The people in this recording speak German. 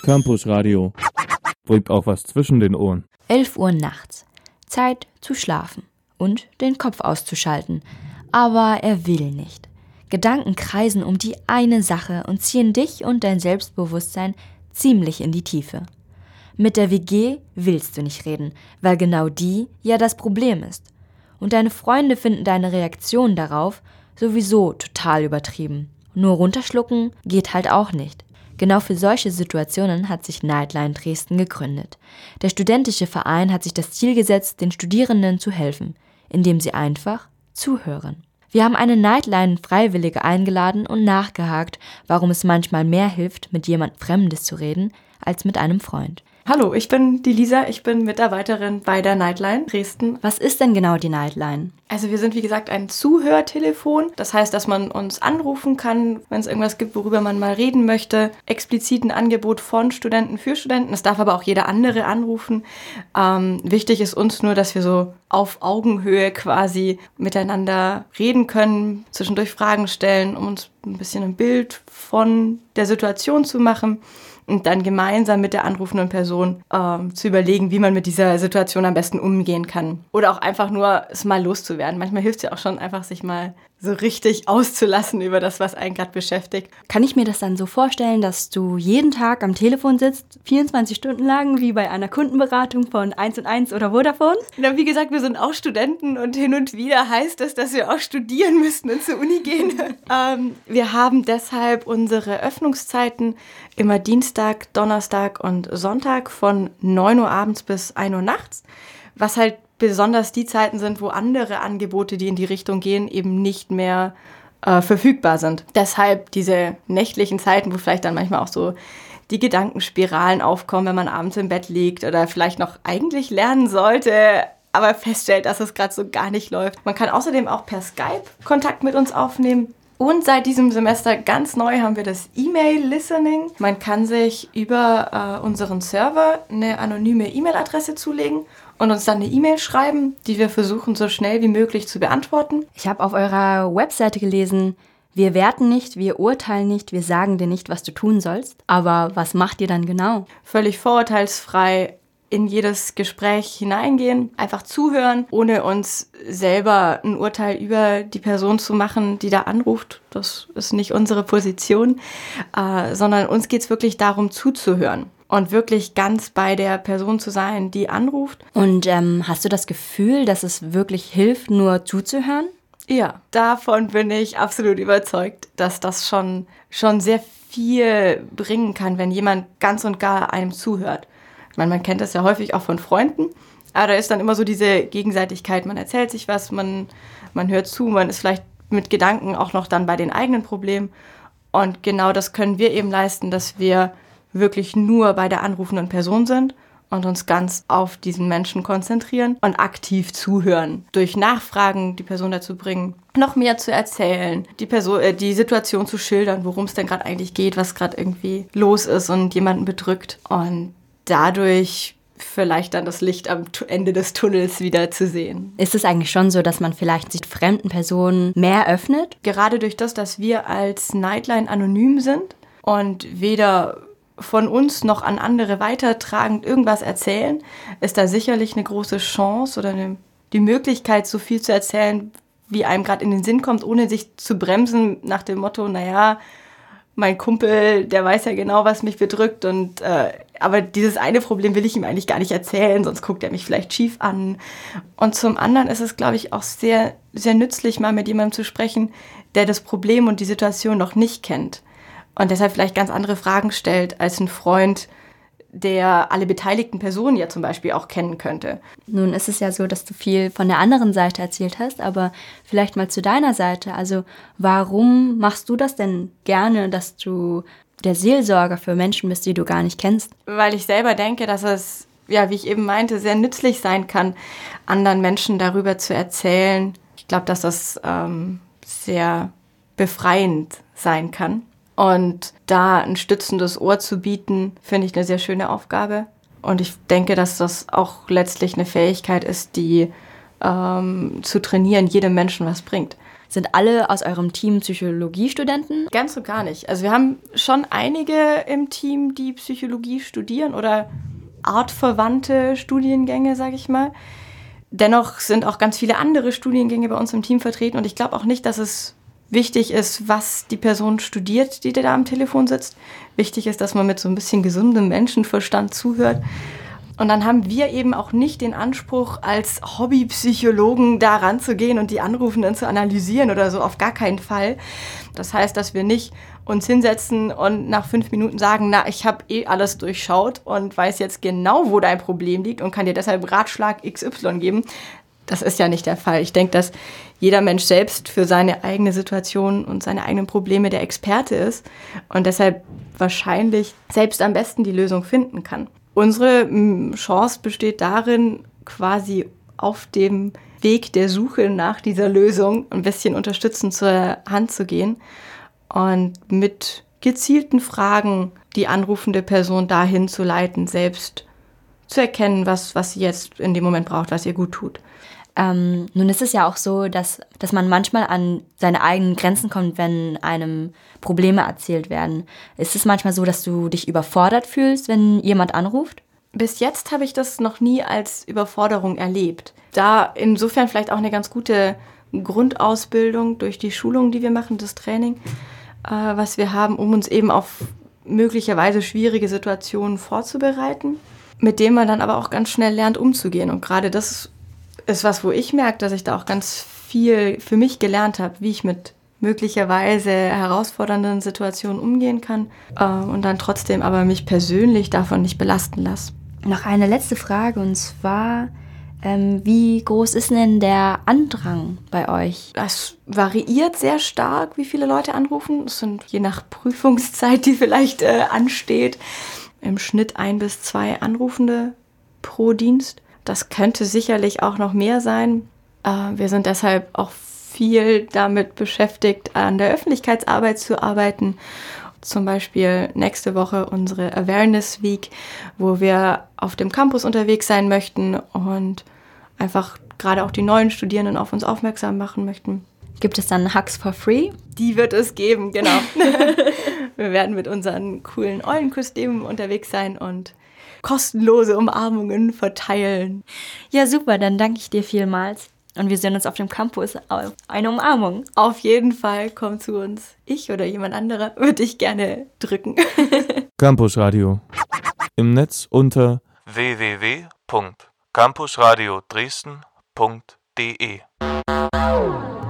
Campus Radio. Bringt auch was zwischen den Ohren. 11 Uhr nachts. Zeit zu schlafen und den Kopf auszuschalten. Aber er will nicht. Gedanken kreisen um die eine Sache und ziehen dich und dein Selbstbewusstsein ziemlich in die Tiefe. Mit der WG willst du nicht reden, weil genau die ja das Problem ist. Und deine Freunde finden deine Reaktion darauf sowieso total übertrieben. Nur runterschlucken geht halt auch nicht. Genau für solche Situationen hat sich Nightline Dresden gegründet. Der studentische Verein hat sich das Ziel gesetzt, den Studierenden zu helfen, indem sie einfach zuhören. Wir haben eine Nightline-Freiwillige eingeladen und nachgehakt, warum es manchmal mehr hilft, mit jemand Fremdes zu reden, als mit einem Freund. Hallo, ich bin die Lisa, ich bin Mitarbeiterin bei der Nightline Dresden. Was ist denn genau die Nightline? Also wir sind wie gesagt ein Zuhörtelefon. Das heißt, dass man uns anrufen kann, wenn es irgendwas gibt, worüber man mal reden möchte. Explizit ein Angebot von Studenten für Studenten. Es darf aber auch jeder andere anrufen. Wichtig ist uns nur, dass wir so auf Augenhöhe quasi miteinander reden können, zwischendurch Fragen stellen, um uns ein bisschen ein Bild von der Situation zu machen. Und dann gemeinsam mit der anrufenden Person zu überlegen, wie man mit dieser Situation am besten umgehen kann. Oder auch einfach nur es mal loszuwerden. Manchmal hilft es ja auch schon einfach, sich mal so richtig auszulassen über das, was einen gerade beschäftigt. Kann ich mir das dann so vorstellen, dass du jeden Tag am Telefon sitzt, 24 Stunden lang, wie bei einer Kundenberatung von 1&1 oder Vodafone? Na, wie gesagt, wir sind auch Studenten und hin und wieder heißt das, dass wir auch studieren müssen und zur Uni gehen. Wir haben deshalb unsere Öffnungszeiten immer Dienstag, Donnerstag und Sonntag von 9 Uhr abends bis 1 Uhr nachts, was halt besonders die Zeiten sind, wo andere Angebote, die in die Richtung gehen, eben nicht mehr verfügbar sind. Deshalb diese nächtlichen Zeiten, wo vielleicht dann manchmal auch so die Gedankenspiralen aufkommen, wenn man abends im Bett liegt oder vielleicht noch eigentlich lernen sollte, aber feststellt, dass es gerade so gar nicht läuft. Man kann außerdem auch per Skype Kontakt mit uns aufnehmen. Und seit diesem Semester ganz neu haben wir das E-Mail-Listening. Man kann sich über unseren Server eine anonyme E-Mail-Adresse zulegen und uns dann eine E-Mail schreiben, die wir versuchen, so schnell wie möglich zu beantworten. Ich habe auf eurer Webseite gelesen, wir werten nicht, wir urteilen nicht, wir sagen dir nicht, was du tun sollst. Aber was macht ihr dann genau? Völlig vorurteilsfrei in jedes Gespräch hineingehen, einfach zuhören, ohne uns selber ein Urteil über die Person zu machen, die da anruft. Das ist nicht unsere Position, sondern uns geht es wirklich darum, zuzuhören und wirklich ganz bei der Person zu sein, die anruft. Und hast du das Gefühl, dass es wirklich hilft, nur zuzuhören? Ja, davon bin ich absolut überzeugt, dass das schon sehr viel bringen kann, wenn jemand ganz und gar einem zuhört. Ich meine, man kennt das ja häufig auch von Freunden, aber da ist dann immer so diese Gegenseitigkeit. Man erzählt sich was, man hört zu, man ist vielleicht mit Gedanken auch noch dann bei den eigenen Problemen. Und genau das können wir eben leisten, dass wir wirklich nur bei der anrufenden Person sind und uns ganz auf diesen Menschen konzentrieren und aktiv zuhören. Durch Nachfragen die Person dazu bringen, noch mehr zu erzählen, die Situation zu schildern, worum es denn gerade eigentlich geht, was gerade irgendwie los ist und jemanden bedrückt. Und dadurch vielleicht dann das Licht am Ende des Tunnels wieder zu sehen. Ist es eigentlich schon so, dass man vielleicht sich fremden Personen mehr öffnet? Gerade durch das, dass wir als Nightline anonym sind und weder von uns noch an andere weitertragend irgendwas erzählen, ist da sicherlich eine große Chance oder die Möglichkeit, so viel zu erzählen, wie einem gerade in den Sinn kommt, ohne sich zu bremsen nach dem Motto, naja, mein Kumpel, der weiß ja genau, was mich bedrückt und aber dieses eine Problem will ich ihm eigentlich gar nicht erzählen, sonst guckt er mich vielleicht schief an. Und zum anderen ist es, glaube ich, auch sehr, sehr nützlich, mal mit jemandem zu sprechen, der das Problem und die Situation noch nicht kennt und deshalb vielleicht ganz andere Fragen stellt als ein Freund, der alle beteiligten Personen ja zum Beispiel auch kennen könnte. Nun ist es ja so, dass du viel von der anderen Seite erzählt hast, aber vielleicht mal zu deiner Seite. Also warum machst du das denn gerne, dass du der Seelsorger für Menschen bist, die du gar nicht kennst? Weil ich selber denke, dass es, ja, wie ich eben meinte, sehr nützlich sein kann, anderen Menschen darüber zu erzählen. Ich glaube, dass das sehr befreiend sein kann. Und da ein stützendes Ohr zu bieten, finde ich eine sehr schöne Aufgabe. Und ich denke, dass das auch letztlich eine Fähigkeit ist, die zu trainieren jedem Menschen was bringt. Sind alle aus eurem Team Psychologiestudenten? Ganz und gar nicht. Also wir haben schon einige im Team, die Psychologie studieren oder artverwandte Studiengänge, sage ich mal. Dennoch sind auch ganz viele andere Studiengänge bei uns im Team vertreten und ich glaube auch nicht, dass es wichtig ist, was die Person studiert, die da am Telefon sitzt. Wichtig ist, dass man mit so ein bisschen gesundem Menschenverstand zuhört. Und dann haben wir eben auch nicht den Anspruch, als Hobbypsychologen da ranzugehen und die Anrufenden zu analysieren oder so, auf gar keinen Fall. Das heißt, dass wir nicht uns hinsetzen und nach 5 Minuten sagen, na, ich habe alles durchschaut und weiß jetzt genau, wo dein Problem liegt und kann dir deshalb Ratschlag XY geben. Das ist ja nicht der Fall. Ich denke, dass jeder Mensch selbst für seine eigene Situation und seine eigenen Probleme der Experte ist und deshalb wahrscheinlich selbst am besten die Lösung finden kann. Unsere Chance besteht darin, quasi auf dem Weg der Suche nach dieser Lösung ein bisschen unterstützend zur Hand zu gehen und mit gezielten Fragen die anrufende Person dahin zu leiten, selbst zu erkennen, was sie jetzt in dem Moment braucht, was ihr gut tut. Nun ist es ja auch so, dass man manchmal an seine eigenen Grenzen kommt, wenn einem Probleme erzählt werden. Ist es manchmal so, dass du dich überfordert fühlst, wenn jemand anruft? Bis jetzt habe ich das noch nie als Überforderung erlebt. Da insofern vielleicht auch eine ganz gute Grundausbildung durch die Schulung, die wir machen, das Training, was wir haben, um uns eben auf möglicherweise schwierige Situationen vorzubereiten, mit denen man dann aber auch ganz schnell lernt, umzugehen. Und gerade das ist was, wo ich merke, dass ich da auch ganz viel für mich gelernt habe, wie ich mit möglicherweise herausfordernden Situationen umgehen kann und dann trotzdem aber mich persönlich davon nicht belasten lasse. Noch eine letzte Frage, und zwar, wie groß ist denn der Andrang bei euch? Das variiert sehr stark, wie viele Leute anrufen. Es sind je nach Prüfungszeit, die vielleicht ansteht, im Schnitt 1 bis 2 Anrufende pro Dienst. Das könnte sicherlich auch noch mehr sein. Wir sind deshalb auch viel damit beschäftigt, an der Öffentlichkeitsarbeit zu arbeiten. Zum Beispiel nächste Woche unsere Awareness Week, wo wir auf dem Campus unterwegs sein möchten und einfach gerade auch die neuen Studierenden auf uns aufmerksam machen möchten. Gibt es dann Hugs for free? Die wird es geben, genau. Wir werden mit unseren coolen Eulenkostümen unterwegs sein und kostenlose Umarmungen verteilen. Ja, super, dann danke ich dir vielmals. Und wir sehen uns auf dem Campus auf eine Umarmung. Auf jeden Fall, komm zu uns. Ich oder jemand anderer würde dich gerne drücken. Campus Radio. Im Netz unter www.campusradio Dresden.de